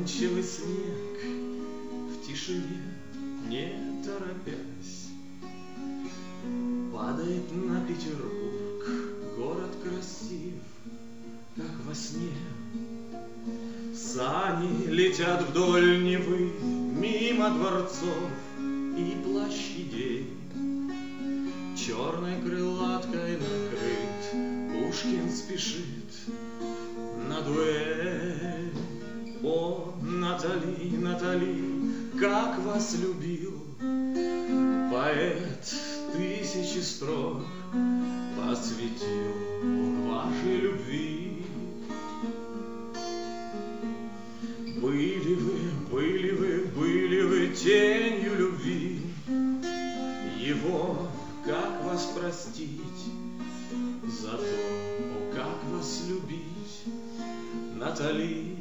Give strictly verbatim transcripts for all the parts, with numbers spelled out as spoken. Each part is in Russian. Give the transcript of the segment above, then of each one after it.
Задумчивый снег в тишине, не торопясь, падает на Петербург. Город красив, как во сне. Сани летят вдоль Невы, мимо дворцов и площадей. Черной крылаткой накрыт, Пушкин спешит на дуэль. О, Натали, Натали, как вас любил поэт, тысячи строк посвятил вашей любви. Были вы, были вы, были вы тенью любви его, как вас простить за то, о, как вас любить, Натали.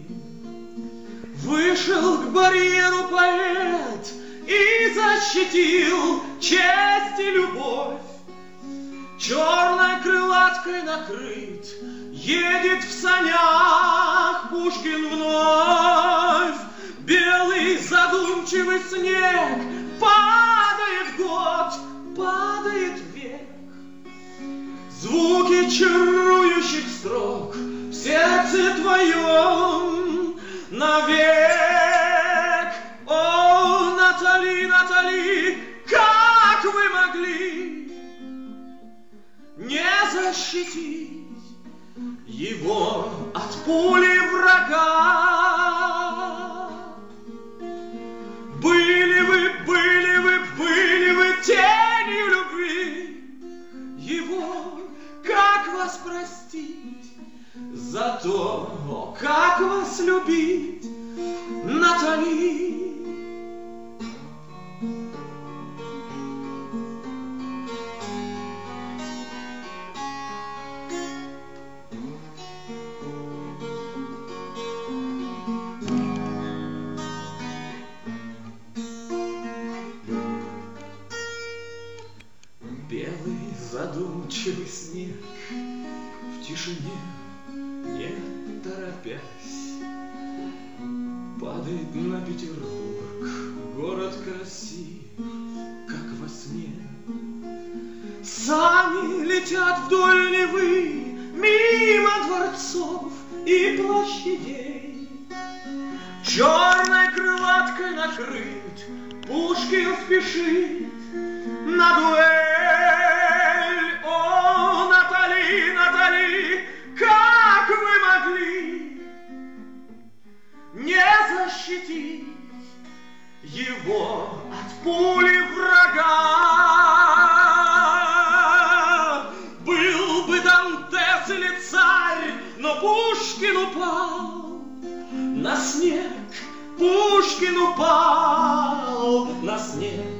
Вышел к барьеру поэт и защитил честь и любовь. Черной крылаткой накрыт, едет в санях Пушкин вновь. Белый задумчивый снег, падает год, падает век. Звуки чарующих строк в сердце твоем навек. О, Натали, Натали, как вы могли не защитить его от пули врага? Были вы, были вы, были вы тенью любви его, как вас простить за то, о, как вас любить, Натали. Белый задумчивый снег в тишине, не торопясь, падает на Петербург. Город красив, как во сне. Сани летят вдоль Невы, мимо дворцов и площадей. Черной крылаткой накрыт, Пушкин спешит на дуэль. О, Натали, Натали, как вы могли не защитить его от пули врага? Был бы Дантес или царь, но Пушкин упал на снег. Пушкин упал на снег.